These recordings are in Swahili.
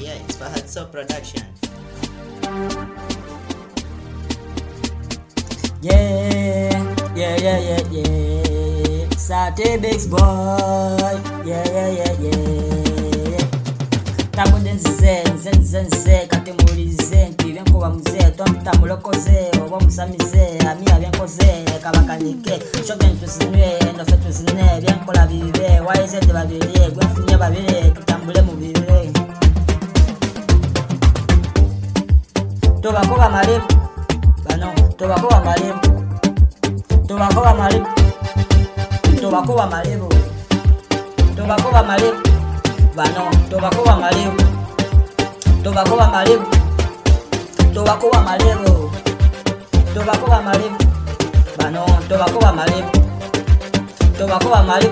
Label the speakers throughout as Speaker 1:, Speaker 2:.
Speaker 1: Yeah, it's Fahad So Production.
Speaker 2: Yeah. Satebix boy. Yeah. Tabu denze katemulize ntibenko bamuze tomtambulokoze obamusamize amia benkoze kabakanike shogen tusinwe no fetusine benkola bibe waize de babire gwefunya babire tutambule mu bibe tobakoba malebu bano tobakoba malebu tobakoba malebu bano tobakoba malebu bano tobakoba malebu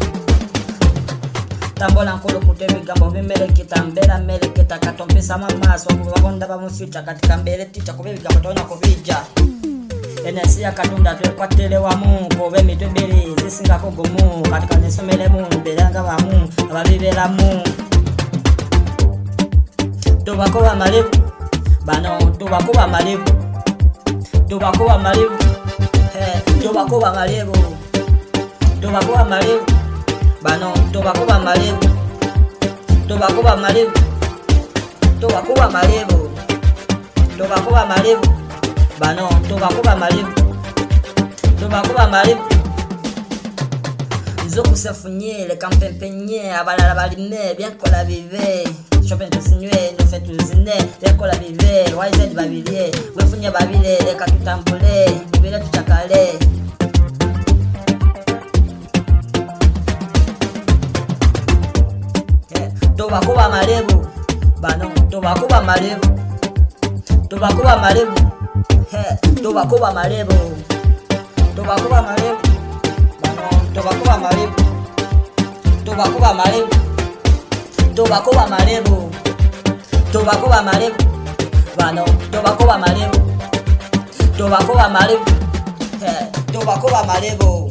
Speaker 2: tambola nkolo kutebigambo bimeleketa mbera meleketa katompesa mamaso kubabonda bamufita katika mbere ticha kubebigambo tona kubija enesi yakatunda twekwatele wamu kobe mitwe bere zisinga kogomu katika nesomele mu beranga bamu ababibera mu tobakoba malebu bano tobakoba malebu tobakoba malebu bano tobakoba malebu bano tobakoba malebu nzokusefunyele kampempenye abalala balime byankola bibe shopen tusinywe no fetuzine byankola bibe waize babilie wefunye babile leka tutambule bibele tuchakale tobakoba malebu bano tobakoba malebu tobakoba malebu bano tobakoba malebu